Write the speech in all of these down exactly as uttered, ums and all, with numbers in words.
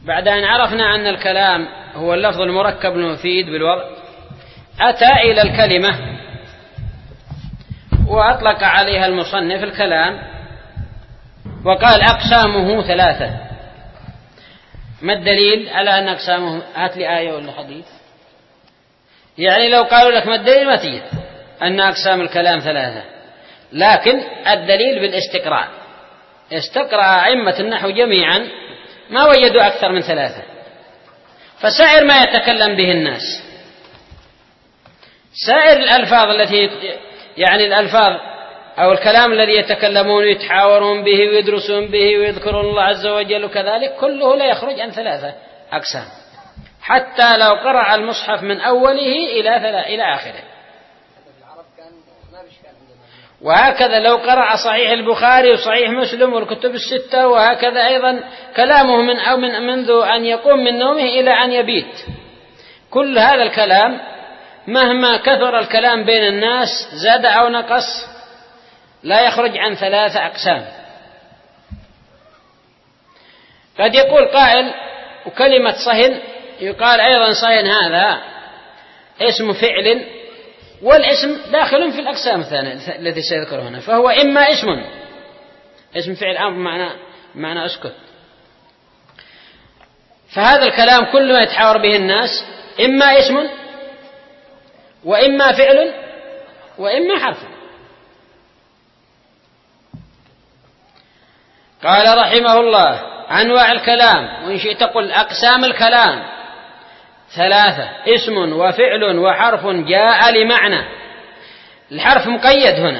بعد أن عرفنا أن الكلام هو اللفظ المركب المفيد بالوضع، أتى إلى الكلمة وأطلق عليها المصنف الكلام وقال أقسامه ثلاثة. ما الدليل على أن أقسامه؟ هات لي آية ولا حديث. يعني لو قالوا لك ما الدليل ما تجد أن أقسام الكلام ثلاثة، لكن الدليل بالاستقراء. استقرأ أئمة النحو جميعا ما وجدوا أكثر من ثلاثة. فسائر ما يتكلم به الناس، سائر الألفاظ التي يعني الألفاظ أو الكلام الذي يتكلمون ويتحاورون به ويدرسون به ويذكرون الله عز وجل وكذلك، كله لا يخرج عن ثلاثة أقسام، حتى لو قرأ المصحف من أوله إلى إلى آخره. وهكذا لو قرأ صحيح البخاري وصحيح مسلم والكتب الستة، وهكذا أيضا كلامه من أو من منذ أن يقوم من نومه إلى أن يبيت، كل هذا الكلام مهما كثر الكلام بين الناس زاد أو نقص لا يخرج عن ثلاثة أقسام. قد يقول قائل وكلمة صهن يقال أيضا صهن هذا اسم فعل، والاسم داخل في الأقسام الثانية التي سيذكر هنا، فهو إما اسم اسم فعل أمر معنى معنى أسكت. فهذا الكلام كل ما يتحاور به الناس إما اسم وإما فعل وإما حرف. قال رحمه الله أنواع الكلام، وإن شئت قل أقسام الكلام ثلاثة: اسم وفعل وحرف جاء لمعنى. الحرف مقيد هنا،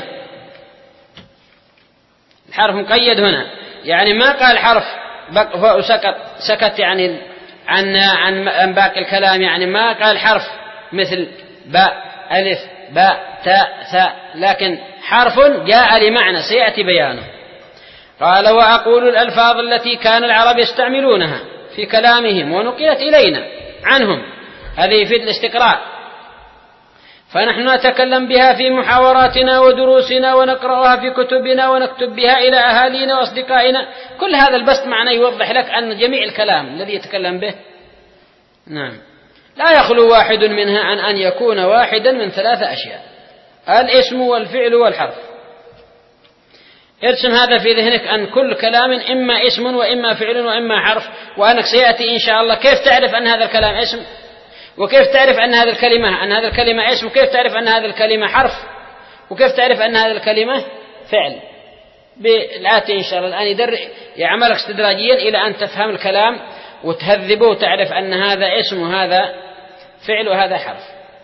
الحرف مقيد هنا يعني ما قال حرف وسكت سكت يعني عن عن باقي الكلام، يعني ما قال حرف مثل باء ألف باء تاء ثاء، لكن حرف جاء لمعنى سيأتي بيانه. قال وأقول الألفاظ التي كان العرب يستعملونها في كلامهم ونقلت إلينا عنهم، هذه في الاستقراء، فنحن نتكلم بها في محاوراتنا ودروسنا ونقرأها في كتبنا ونكتب بها إلى أهالينا وأصدقائنا. كل هذا البسط معناه يوضح لك أن جميع الكلام الذي يتكلم به نعم لا يخلو واحد منها عن أن يكون واحدا من ثلاثة أشياء: الاسم والفعل والحرف. ارسم هذا في ذهنك أن كل كلام إما اسم وإما فعل وإما حرف، وأنك سيأتي إن شاء الله كيف تعرف أن هذا الكلام اسم، وكيف تعرف أن هذه الكلمة أن هذا الكلمة اسم، وكيف تعرف أن هذه الكلمة حرف، وكيف تعرف أن هذه الكلمة فعل. بالآتي إن شاء الله الآن يدر يعملك استدراجيا إلى أن تفهم الكلام وتهذبه وتعرف أن هذا اسم وهذا فعل وهذا حرف.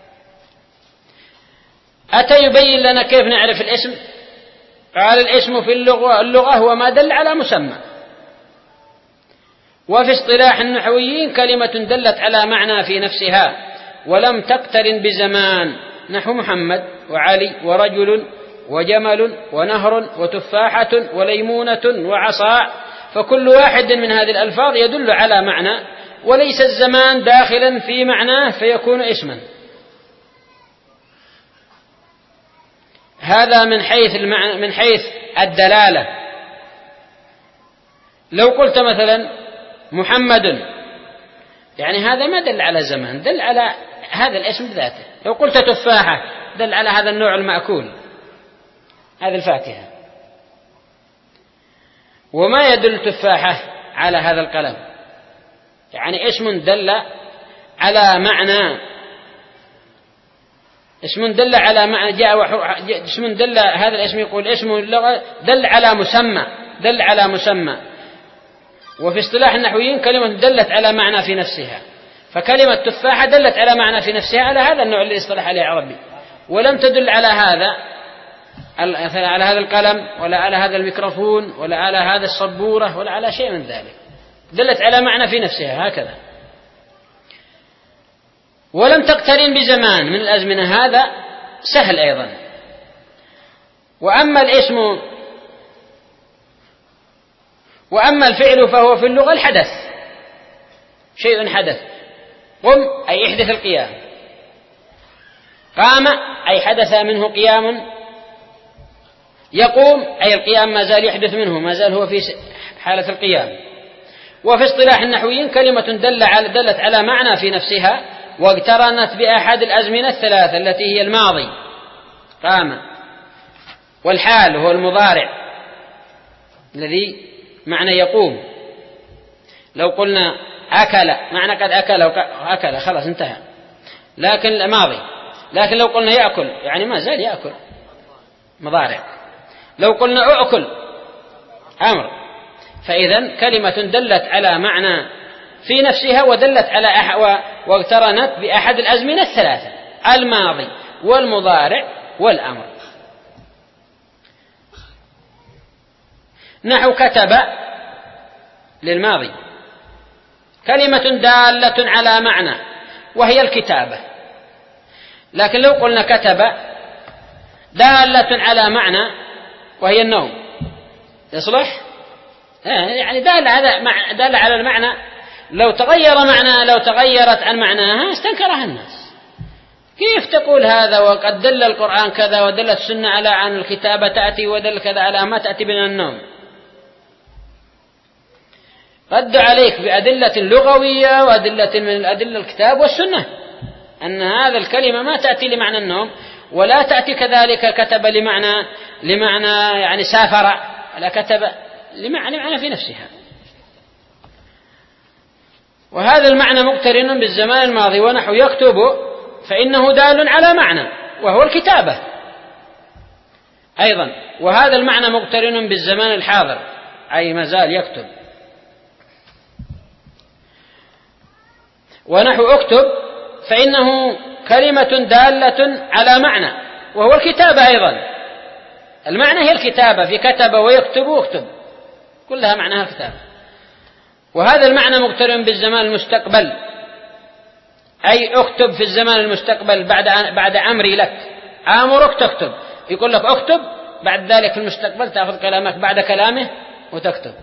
أتى يبين لنا كيف نعرف الاسم. قال الاسم في اللغة اللغة هو ما دل على مسمى، وفي اصطلاح النحويين كلمة دلت على معنى في نفسها ولم تقترن بزمان، نحو محمد وعلي ورجل وجمل ونهر وتفاحة وليمونة وعصا، فكل واحد من هذه الألفاظ يدل على معنى وليس الزمان داخلا في معناه فيكون اسما. هذا من حيث المعنى من حيث الدلالة. لو قلت مثلا محمد يعني هذا ما دل على زمان، دل على هذا الاسم بذاته. لو قلت تفاحة دل على هذا النوع المأكول، هذه الفاكهة، وما يدل تفاحة على هذا القلم، يعني اسم دل على معنى، اسم دل على معنى جاء اسم دل هذا الاسم يقول اسم اللغة دل على مسمى، دل على مسمى. وفي اصطلاح النحويين كلمة دلت على معنى في نفسها، فكلمة تفاحة دلت على معنى في نفسها على هذا النوع اللي اصطلح عليه عربي، ولم تدل على هذا على هذا القلم ولا على هذا الميكروفون ولا على هذا السبورة ولا على شيء من ذلك، دلت على معنى في نفسها هكذا. ولم تقترن بزمان من الأزمنة، هذا سهل أيضا. وأما الاسم وأما الفعل فهو في اللغة الحدث، شيء حدث. قم أي يحدث القيام، قام أي حدث منه قيام، يقوم أي القيام ما زال يحدث منه، ما زال هو في حالة القيام. وفي اصطلاح النحويين كلمة دل على دلت على معنى في نفسها واقترنت بأحد الأزمنة الثلاثة التي هي الماضي قام، والحال هو المضارع الذي معنى يقوم. لو قلنا أكل معنى قد أكل أكل خلاص انتهى، لكن الماضي. لكن لو قلنا يأكل يعني ما زال يأكل مضارع. لو قلنا أأكل أمر. فإذا كلمة دلت على معنى في نفسها ودلت على أح واقترنت بأحد الأزمنة الثلاثة الماضي والمضارع والأمر. نحو كتب للماضي كلمة دالة على معنى وهي الكتابة. لكن لو قلنا كتب دالة على معنى وهي النوم يصلح؟ يعني دال على دال على المعنى. لو تغير معنى لو تغيرت عن معناها استنكرها الناس. كيف تقول هذا وقد دل القرآن كذا ودلت السنة على عن الكتابة تأتي ودل كذا على ما تأتي من النوم؟ رد عليك بأدلة لغوية وأدلة من الأدلة الكتاب والسنة أن هذا الكلمة ما تأتي لمعنى النوم ولا تأتي كذلك كتب لمعنى لمعنى يعني سافر، لا كتب لمعنى معنى في نفسها. وهذا المعنى مقترن بالزمان الماضي ونحو يكتب فإنه دال على معنى وهو الكتابة أيضا، وهذا المعنى مقترن بالزمان الحاضر أي ما زال يكتب. ونحو اكتب فإنه كلمة دالة على معنى وهو الكتابة أيضا. المعنى هي الكتابة في كتب ويكتب واكتب كلها معناها الكتابة. وهذا المعنى مقترن بالزمان المستقبل أي اكتب في الزمان المستقبل بعد بعد أمري لك آمرك تكتب، يقول لك اكتب بعد ذلك في المستقبل تأخذ كلامك بعد كلامه وتكتب.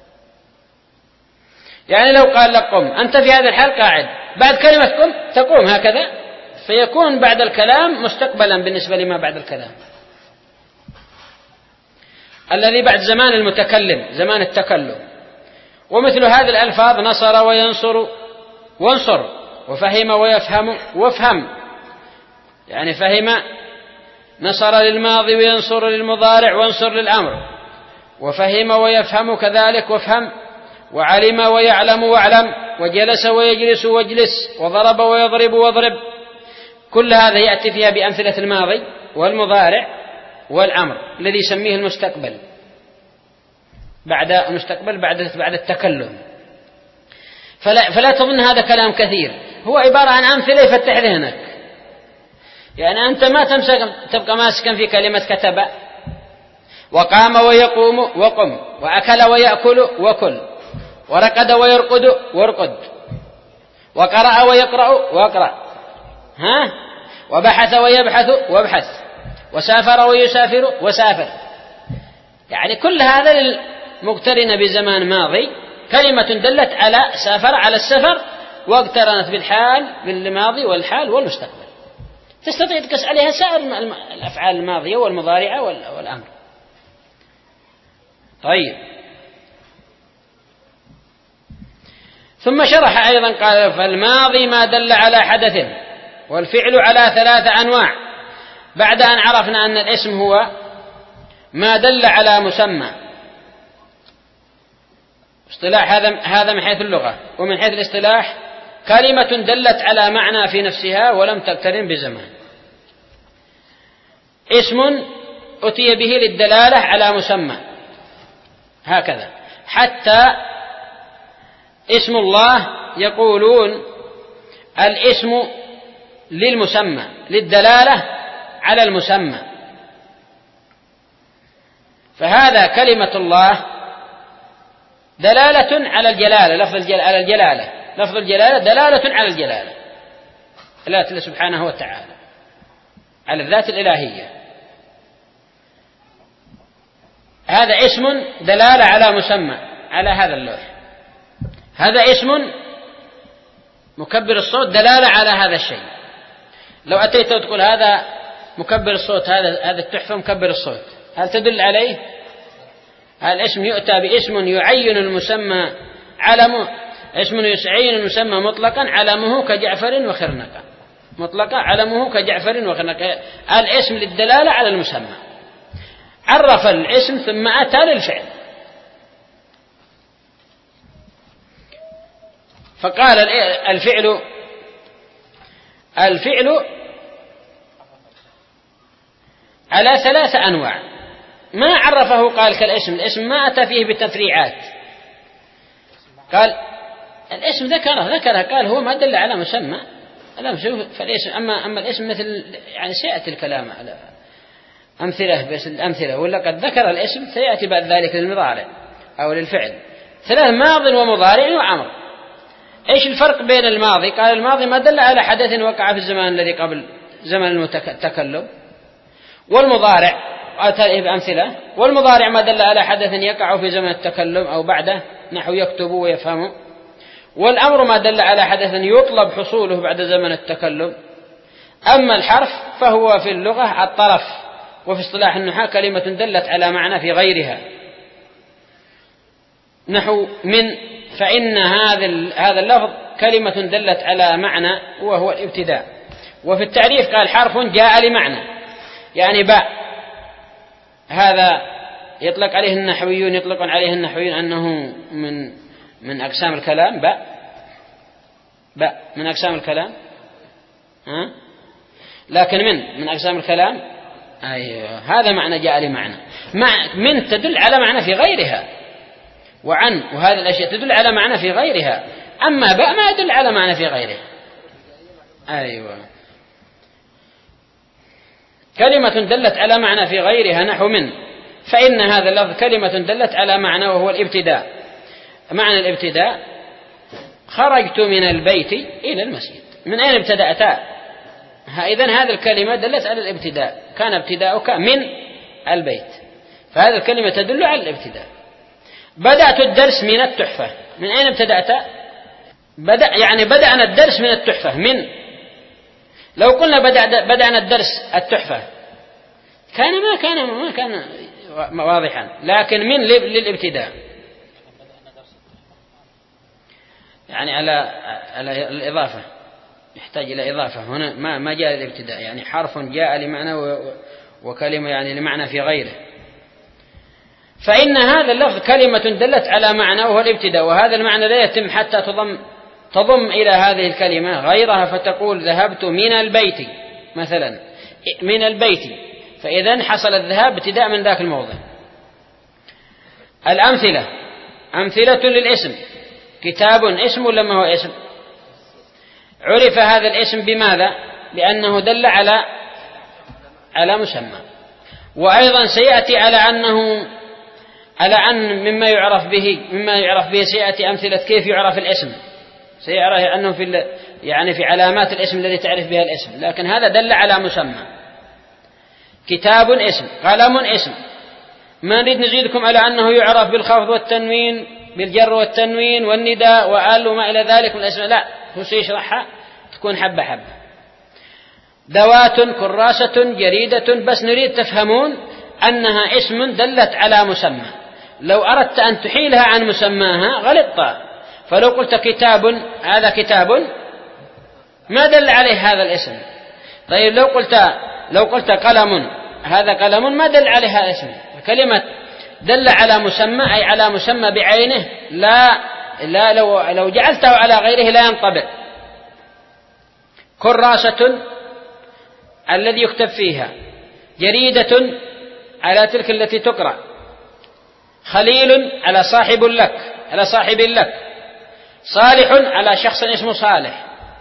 يعني لو قال لك قم أنت في هذا الحال قاعد بعد كلمة قم تقوم هكذا فيكون بعد الكلام مستقبلا بالنسبة لما بعد الكلام الذي بعد زمان المتكلم زمان التكلم. ومثل هذه الألفاظ نصر وينصر وانصر وفهم ويفهم وافهم، يعني فهم نصر للماضي وينصر للمضارع وانصر للأمر، وفهم ويفهم كذلك وافهم، وعلم ويعلم واعلم، وجلس ويجلس واجلس، وضرب ويضرب واضرب. كل هذا يأتي فيها بأمثلة الماضي والمضارع والأمر الذي يسميه المستقبل بعد المستقبل بعد بعد التكلم. فلا, فلا تظن هذا كلام كثير، هو عبارة عن أمثلة يفتح ذهنك. يعني أنت ما تمسك تبقى ماسكا في كلمة كتب وقام ويقوم وقم، وأكل ويأكل وكل، ورقد ويرقد وارقد، وقرأ ويقرأ واقرأ، ها، وبحث ويبحث وابحث، وسافر ويسافر وسافر. يعني كل هذا مقترنة بزمان ماضي، كلمة دلت على سافر على السفر واقترنت بالحال بالماضي والحال والمستقبل. تستطيع تقيس عليها سائر الأفعال الماضية والمضارعة والأمر. طيب، ثم شرح أيضا قال فالماضي ما دل على حدث، والفعل على ثلاثة أنواع. بعد أن عرفنا أن الاسم هو ما دل على مسمى، اصطلاح هذا هذا من حيث اللغة، ومن حيث الاصطلاح كلمة دلت على معنى في نفسها ولم تقترن بزمان. اسم أتي به للدلالة على مسمى هكذا، حتى اسم الله يقولون الاسم للمسمى للدلالة على المسمى. فهذا كلمة الله دلالة على الجلالة، لفظ الجلالة على الجلالة، لفظ الجلالة دلالة على الجلالة، الله سبحانه وتعالى على الذات الإلهية. هذا اسم دلالة على مسمى على هذا اللوح. هذا اسم مكبر الصوت دلالة على هذا الشيء. لو أتيت وتقول هذا مكبر الصوت، هذا هذا التحفة مكبر الصوت، هل تدل عليه؟ هذا الاسم يؤتى باسم يعين المسمى علمه اسم يعين المسمى مطلقا علمه كجعفر وخرنقة، مطلقا علمه كجعفر وخرنقة، الاسم للدلالة على المسمى، عرف الاسم ثم أتى للفعل. فقال الفعل الفعل على ثلاثة أنواع، ما عرفه قال كالاسم، الاسم ما أتى فيه بتفريعات، قال الاسم ذكره ذكره قال هو ما دل على مسمى، فالاسم أما أما الاسم مثل يعني سيأتي الكلام على أمثلة، بس الأمثلة ولا قد ذكر الاسم سيأتي بعد ذلك للمضارع أو للفعل. ثلاث ماض ومضارع وأمر. إيش الفرق بين الماضي؟ قال الماضي ما دل على حدث وقع في الزمان الذي قبل زمن التكلم، والمضارع أتى بأمثلة، والمضارع ما دل على حدث يقع في زمن التكلم أو بعده نحو يكتب ويفهم، والأمر ما دل على حدث يطلب حصوله بعد زمن التكلم. أما الحرف فهو في اللغة الطرف، وفي اصطلاح النحاة كلمة دلت على معنى في غيرها، نحو من، فإن هذا هذا اللفظ كلمة دلت على معنى وهو الابتداء. وفي التعريف قال حرف جاء لمعنى، يعني باء، هذا يطلق عليه النحويون يطلق عليه النحويون أنه من من أقسام الكلام، باء باء من أقسام الكلام، ها؟ لكن من من أقسام الكلام، أيوه هذا معنى جاء لمعنى. مع من تدل على معنى في غيرها، وعن وهذه الأشياء تدل على معنى في غيرها، أما باء ما يدل على معنى في غيرها. أيوه كلمة دلت على معنى في غيرها نحو من، فإن هذا اللفظ كلمة دلت على معنى وهو الابتداء. معنى الابتداء خرجت من البيت إلى المسجد، من أين ابتدأت؟ إذن هذه الكلمة دلت على الابتداء، كان ابتداؤك من البيت، فهذه الكلمة تدل على الابتداء. بدأت الدرس من التحفة، من أين ابتدأت؟ بدأ يعني بدأنا الدرس من التحفة. من لو قلنا بدأ بدأنا الدرس التحفة كان ما كان ما كان واضحا، لكن من للابتداء يعني على على الإضافة، يحتاج إلى إضافة هنا، ما ما جاء للابتداء، يعني حرف جاء لمعنى وكلمة يعني لمعنى في غيره. فإن هذا اللفظ كلمة دلت على معنى وهو الابتداء، وهذا المعنى لا يتم حتى تضم تضم إلى هذه الكلمة غيرها، فتقول ذهبت من البيت مثلا، من البيت، فإذن حصل الذهاب ابتداء من ذاك الموضع. الأمثلة أمثلة للاسم، كتاب اسم ولا ما هو اسم؟ عرف هذا الاسم بماذا؟ لأنه دل على على مسمى، وأيضا سيأتي على أنه على أن مما يعرف به مما يعرف به سيأتي أمثلة كيف يعرف الاسم، سيعرف أنه في يعني في علامات الاسم الذي تعرف بها الاسم، لكن هذا دل على مسمى. كتاب اسم، قلم اسم، ما نريد نزيدكم على أنه يعرف بالخفض والتنوين، بالجر والتنوين والنداء وآل وما إلى ذلك من الاسم، لا هو سيشرحها تكون حبة حبة. ذوات، كراسة، جريدة، بس نريد تفهمون أنها اسم دلت على مسمى، لو أردت أن تحيلها عن مسماها غلطت، فلو قلت كتاب هذا كتاب ما دل عليه هذا الاسم. طيب لو قلت لو قلت قلم هذا قلم ما دل عليها اسم. كلمة دل على مسمى أي على مسمى بعينه، لا لا لو لو جعلته على غيره لا ينطبق. كراسة الذي يكتب فيها، جريدة على تلك التي تقرأ، خليل على صاحب لك على صاحب لك، صالح على شخص اسمه صالح،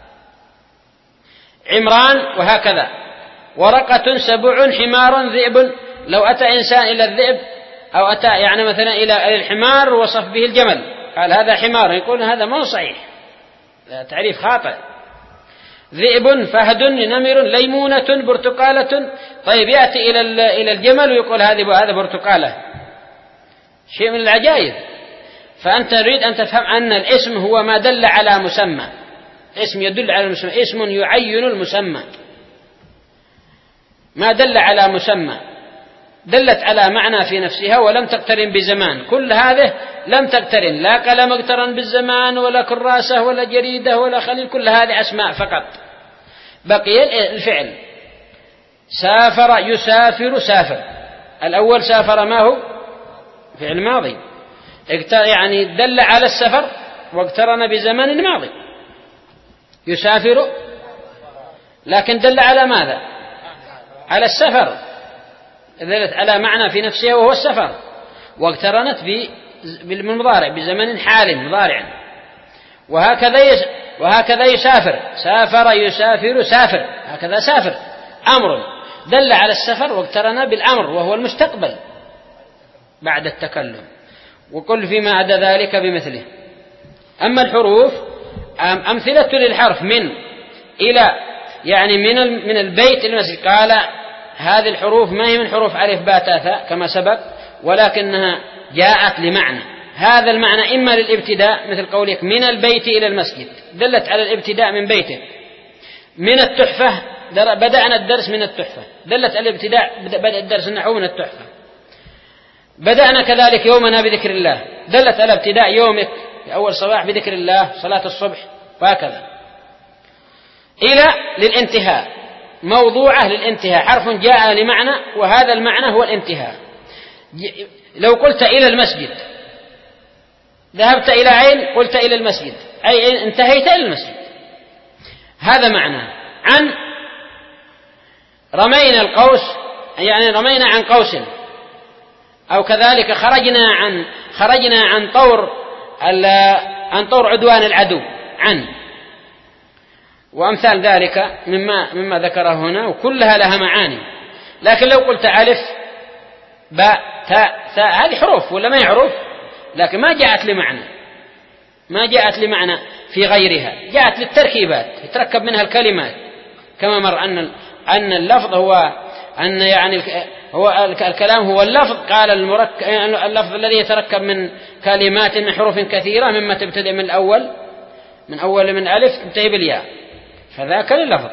عمران، وهكذا. ورقة، سبع، حمار، ذئب، لو أتى إنسان إلى الذئب أو أتى يعني مثلا إلى الحمار وصف به الجمل قال هذا حمار، يقول هذا ما هو صحيح، تعريف خاطئ. ذئب، فهد، نمر، ليمونة، برتقالة، طيب يأتي إلى إلى الجمل ويقول هذا هذا برتقالة، شيء من العجائب. فأنت تريد أن تفهم أن الاسم هو ما دل على مسمى، اسم يدل على المسمى، اسم يعين المسمى، ما دل على مسمى. دلت على معنى في نفسها ولم تقترن بزمان. كل هذه لم تقترن، لا قلم اقترن بالزمان ولا كراسة ولا جريدة ولا خليل، كل هذه أسماء فقط. بقي الفعل. سافر يسافر سافر، الأول سافر ما هو؟ فعل ماضي، يعني دل على السفر واقترن بزمان الماضي. يسافر لكن دل على ماذا؟ على السفر، دلت على معنى في نفسها وهو السفر، واقترنت بالمضارع بزمن حال مضارع. وهكذا وهكذا يسافر، سافر يسافر سافر، هكذا سافر أمر دل على السفر واقترن بالأمر وهو المستقبل بعد التكلم. وكل فيما عدا ذلك بمثله. أما الحروف أمثلة للحرف من إلى، يعني من من البيت المسجد، قال هذه الحروف ما هي من حروف ألف باء تاء ثاء كما سبق، ولكنها جاءت لمعنى. هذا المعنى إما للابتداء مثل قولك من البيت إلى المسجد، دلت على الابتداء من بيته. من التحفة، بدأنا الدرس من التحفة، دلت على الابتداء، بدأ الدرس النحو من التحفة. بدأنا كذلك يومنا بذكر الله، دلت على ابتداء يومك في أول صباح بذكر الله صلاة الصبح، وهكذا. إلى للانتهاء، موضوعة للانتهاء، حرف جاء لمعنى وهذا المعنى هو الانتهاء. لو قلت إلى المسجد، ذهبت إلى عين، قلت إلى المسجد، أي انتهيت إلى المسجد، هذا معنى. عن رمينا القوس، يعني رمينا عن قوس، أو كذلك خرجنا عن خرجنا عن طور عن طور عدوان العدو، عن وأمثال ذلك مما مما ذكره هنا، وكلها لها معاني. لكن لو قلت ألف باء تاء ثاء، هذه حروف ولا ما هي حروف؟ لكن ما جاءت لمعنى، ما جاءت لمعنى في غيرها، جاءت للتركيبات يتركب منها الكلمات. كما مر أن أن اللفظ هو أن يعني هو الكلام هو اللفظ، قال المركب اللفظ الذي يتركب من كلمات من حروف كثيرة، مما تبتدئ من الأول من أول من ألف تنتهي بالياء، فذاك اللفظ.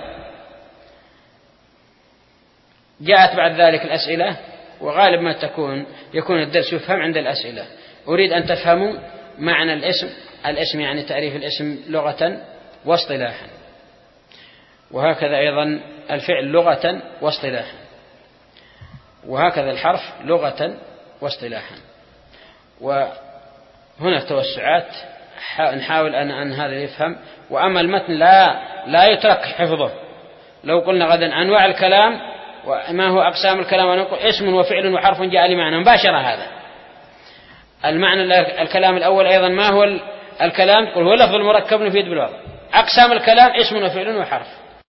جاءت بعد ذلك الأسئلة، وغالب ما تكون يكون الدرس يفهم عند الأسئلة. أريد أن تفهموا معنى الاسم. الاسم يعني تعريف الاسم لغة واصطلاحا، وهكذا أيضا الفعل لغة واصطلاحا، وهكذا الحرف لغة واصطلاحا. وهنا توسعات نحاول أن أن هذا يفهم. وأما المتن لا لا يترك حفظه. لو قلنا غدا أنواع الكلام وما هو أقسام الكلام، ونقول اسم وفعل وحرف جاء لمعنى مباشرة. هذا المعنى. الكلام الأول أيضا ما هو الكلام؟ قل هو لفظ المركب يفيد بالوضع. أقسام الكلام اسم وفعل وحرف،